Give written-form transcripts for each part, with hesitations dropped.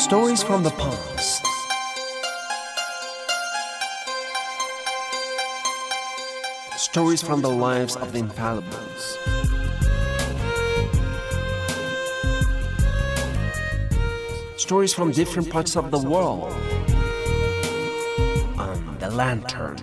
Stories from the past. Stories from the lives of the infallibles. Stories from different parts of the world. On the Lantern.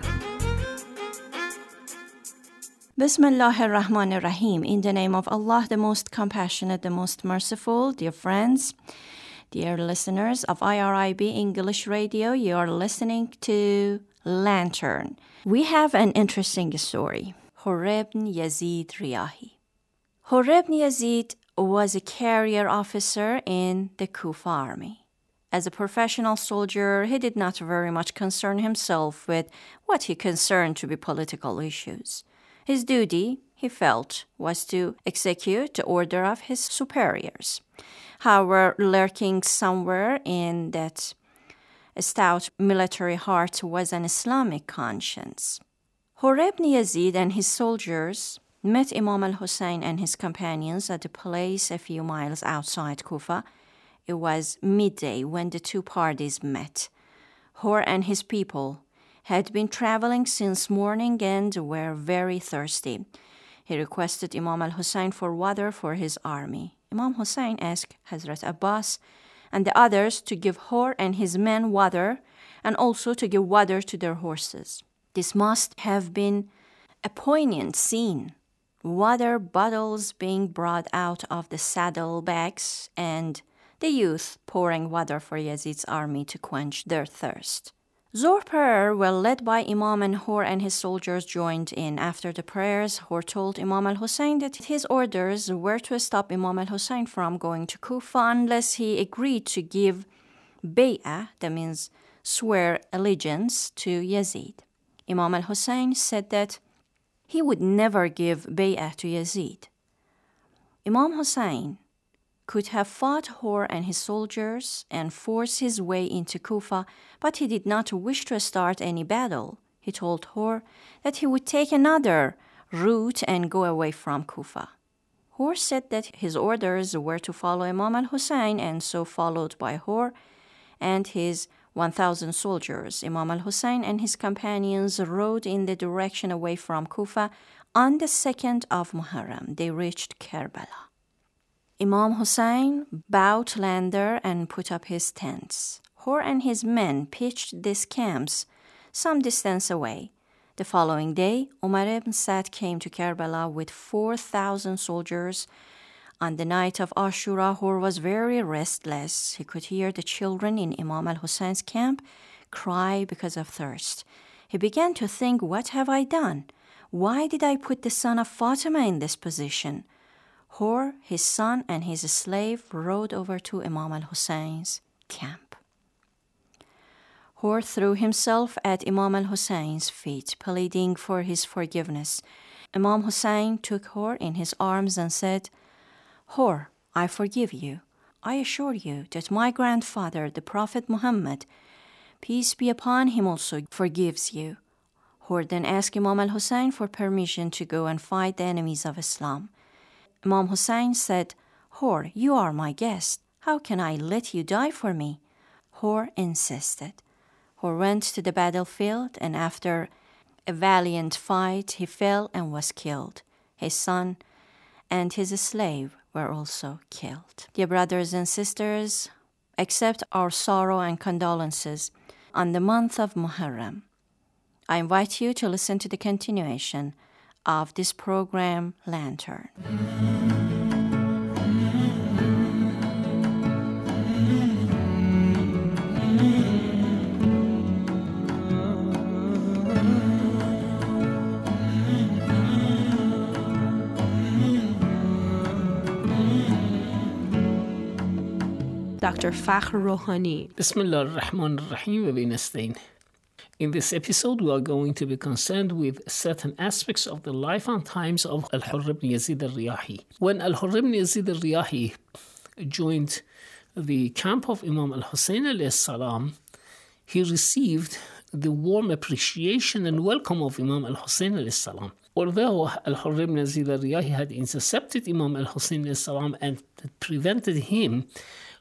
Bismillah ar-Rahman ar-Rahim. In the name of Allah, the most compassionate, the most merciful. Dear friends, dear listeners of IRIB English Radio, you are listening to Lantern. We have an interesting story. Hurr ibn Yazid Riyahi. Hurr ibn Yazid was a career officer in the Kufa army. As a professional soldier, he did not very much concern himself with what he concerned to be political issues. His duty, he felt, was to execute the order of his superiors. However, lurking somewhere in that stout military heart was an Islamic conscience. Hurr ibn Yazid and his soldiers met Imam al-Hussein and his companions at a place a few miles outside Kufa. It was midday when the two parties met. Hurr and his people had been traveling since morning and were very thirsty. He requested Imam al-Hussein for water for his army. Imam Hussein asked Hazrat Abbas and the others to give Hurr and his men water and also to give water to their horses. This must have been a poignant scene. Water bottles being brought out of the saddlebags and the youth pouring water for Yazid's army to quench their thirst. Zohr prayer, well led by Imam, and Hurr and his soldiers joined in. After the prayers, Hurr told Imam al-Hussein that his orders were to stop Imam al-Hussein from going to Kufa unless he agreed to give bay'ah, that means swear allegiance, to Yazid. Imam al-Hussein said that he would never give bay'ah to Yazid. Imam Hussein could have fought Hurr and his soldiers and forced his way into Kufa, but he did not wish to start any battle. He told Hurr that he would take another route and go away from Kufa. Hurr said that his orders were to follow Imam al-Hussein, and so followed by Hurr and his 1,000 soldiers. Imam al-Hussein and his companions rode in the direction away from Kufa. On the 2nd of Muharram, they reached Karbala. Imam Hussein bowed lander and put up his tents. Hurr and his men pitched these camps some distance away. The following day, Umar ibn Sa'd came to Karbala with 4,000 soldiers. On the night of Ashura, Hurr was very restless. He could hear the children in Imam al-Hussein's camp cry because of thirst. He began to think, what have I done? Why did I put the son of Fatima in this position? Hurr, his son, and his slave rode over to Imam al-Hussein's camp. Hurr threw himself at Imam al-Hussein's feet, pleading for his forgiveness. Imam Hussein took Hurr in his arms and said, Hurr, I forgive you. I assure you that my grandfather, the Prophet Muhammad, peace be upon him, also forgives you. Hurr then asked Imam al-Hussein for permission to go and fight the enemies of Islam. Imam Hussein said, Hurr, you are my guest. How can I let you die for me? Hurr insisted. Hurr went to the battlefield, and after a valiant fight, he fell and was killed. His son and his slave were also killed. Dear brothers and sisters, accept our sorrow and condolences on the month of Muharram. I invite you to listen to the continuation of this program, Lantern. Dr. Fakhr Rohani. Bismillah ar-Rahman ar-Rahim wa bi nasta'in. In this episode, we are going to be concerned with certain aspects of the life and times of Al-Hurr ibn Yazid al-Riyahi. When Al-Hurr ibn Yazid al-Riyahi joined the camp of Imam al-Hussein alayhi salam, he received the warm appreciation and welcome of Imam al-Hussein alayhi salam. Although Al-Hurr ibn Yazid al-Riyahi had intercepted Imam al-Hussein alayhi salam and prevented him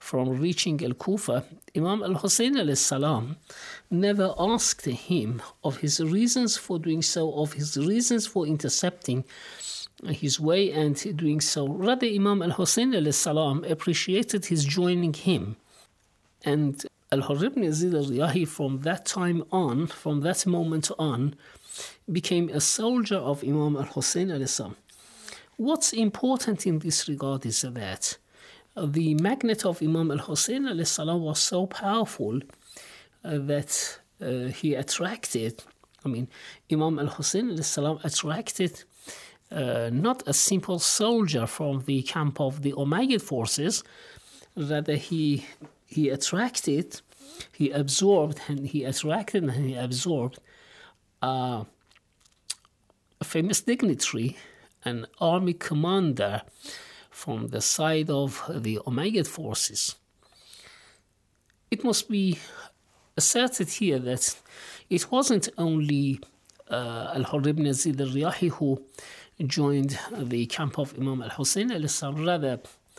from reaching Al-Kufa, Imam Al-Hussein alayhi salam never asked him of his reasons for doing so, of his reasons for intercepting his way and doing so. Rather, Imam Al-Hussein alayhi salam appreciated his joining him. And Al-Hurr ibn Yazid al-Riyahi from that time on, from that moment on, became a soldier of Imam Al-Hussein alayhi salam. What's important in this regard is that the magnet of Imam Al-Hussein alayhi salam was so powerful that he attracted, Imam Al-Hussein alayhi salam attracted not a simple soldier from the camp of the Umayyad forces, rather he attracted, he absorbed, and he attracted and he absorbed a famous dignitary, an army commander from the side of the Umayyad forces. It must be asserted here that it wasn't only Al-Hurr ibn Yazid al-Riyahi who joined the camp of Imam Al-Hussein alayhi salam. Rather,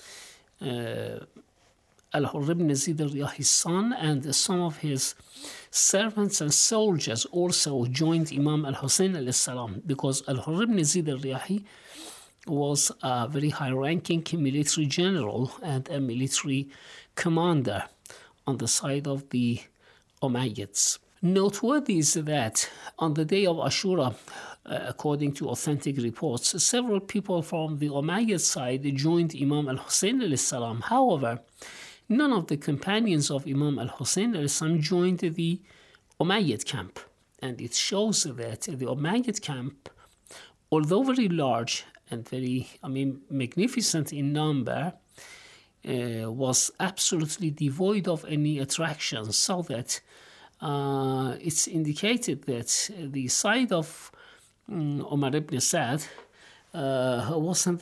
Al-Hurr ibn Yazid al-Riyahi's son and some of his servants and soldiers also joined Imam Al-Hussein alayhi salam, because Al-Hurr ibn Yazid al-Riyahi was a very high-ranking military general and a military commander on the side of the Umayyads. Noteworthy is that on the day of Ashura, according to authentic reports, several people from the Umayyad side joined Imam Al-Hussein alayhi salam. However, none of the companions of Imam Al-Hussein alayhi salam joined the Umayyad camp. And it shows that the Umayyad camp, although very large and very, magnificent in number, was absolutely devoid of any attraction, so that it's indicated that the side of Umar ibn Sa'd wasn't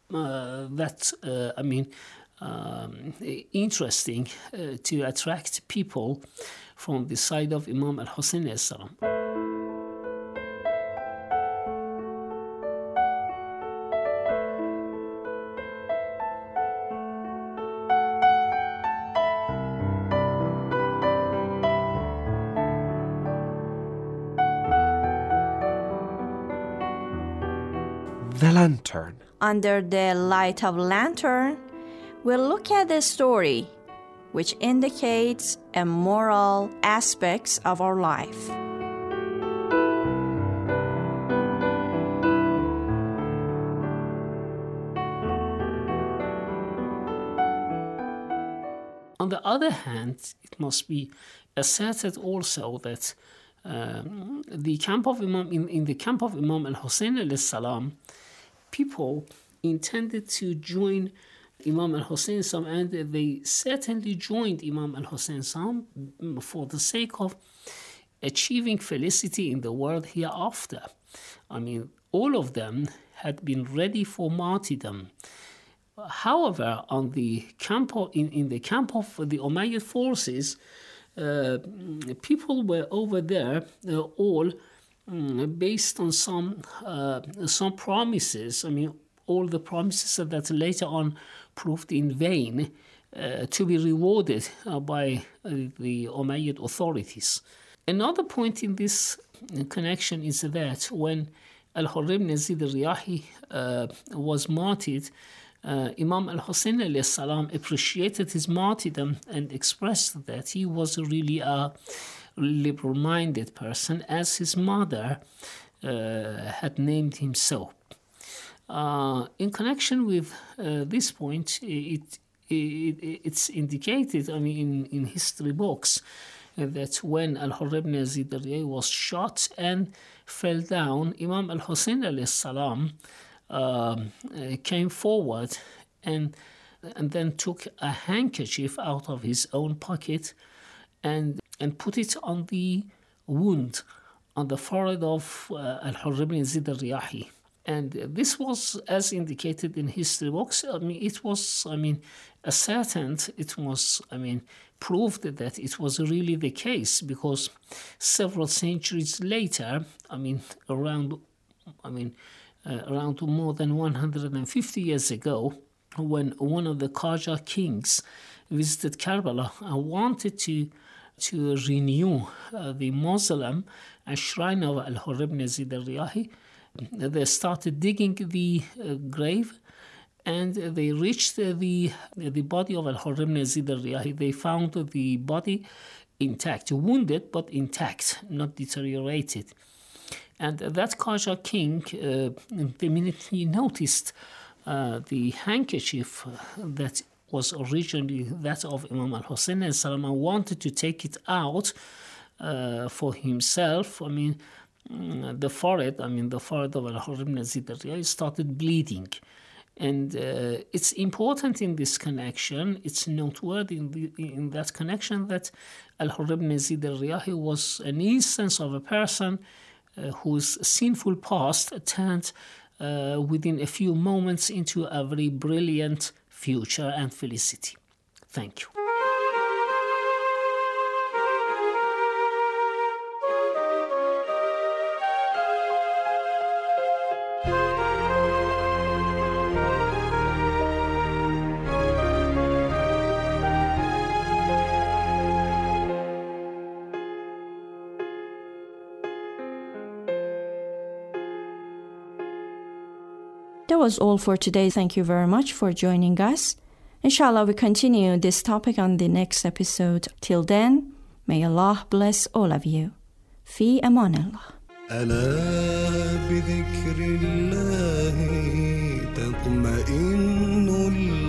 interesting to attract people from the side of Imam Al-Hussein alayhi salam. The lantern. Under the light of lantern, we'll look at the story which indicates a moral aspects of our life. On the other hand, it must be asserted also that the camp of Imam in the camp of Imam Al-Hussein alayhi salam, people intended to join Imam Al-Hussein and they certainly joined Imam Al-Hussein for the sake of achieving felicity in the world hereafter. All of them had been ready for martyrdom. However, on the camp in the camp of the Umayyad forces, people were over there all based on some promises. All the promises that later on proved in vain to be rewarded by the Umayyad authorities. Another point in this connection is that when Al-Hurr ibn Yazid al-Riyahi was martyred, Imam Al-Hussein alayhi salam appreciated his martyrdom and expressed that he was really a liberal-minded person, as his mother had named him so. In connection with this point, it's indicated, in history books, that when Al-Hurr ibn Yazid al-Riyahi was shot and fell down, Imam Al-Hussein alayhi salam came forward and then took a handkerchief out of his own pocket and put it on the wound on the forehead of Al-Hurr ibn Yazid al-Riyahi. And this was, as indicated in history books, it was, ascertained, it was, proved that it was really the case, because several centuries later, around more than 150 years ago, when one of the Qajar kings visited Karbala and wanted to renew the mausoleum and shrine of Al-Hurr ibn Yazid al-Riyahi. They started digging the grave, and they reached the body of Al-Hurr ibn Yazid al-Riyahi. They found the body intact, wounded but intact, not deteriorated. And that Qajar king, the minute he noticed the handkerchief that was originally that of Imam al-Hussein and Salman, wanted to take it out for himself. I mean, the forehead of Al-Hurr ibn Yazid al-Riyahi started bleeding. And it's important in this connection, it's noteworthy in that connection that Al-Hurr ibn Yazid al-Riyahi was an instance of a person whose sinful past turned within a few moments into a very brilliant future and felicity. Thank you. That was all for today. Thank you very much for joining us. Inshallah, we continue this topic on the next episode. Till then, may Allah bless all of you. Fi aman Allah. ألا بذكر الله تطمئن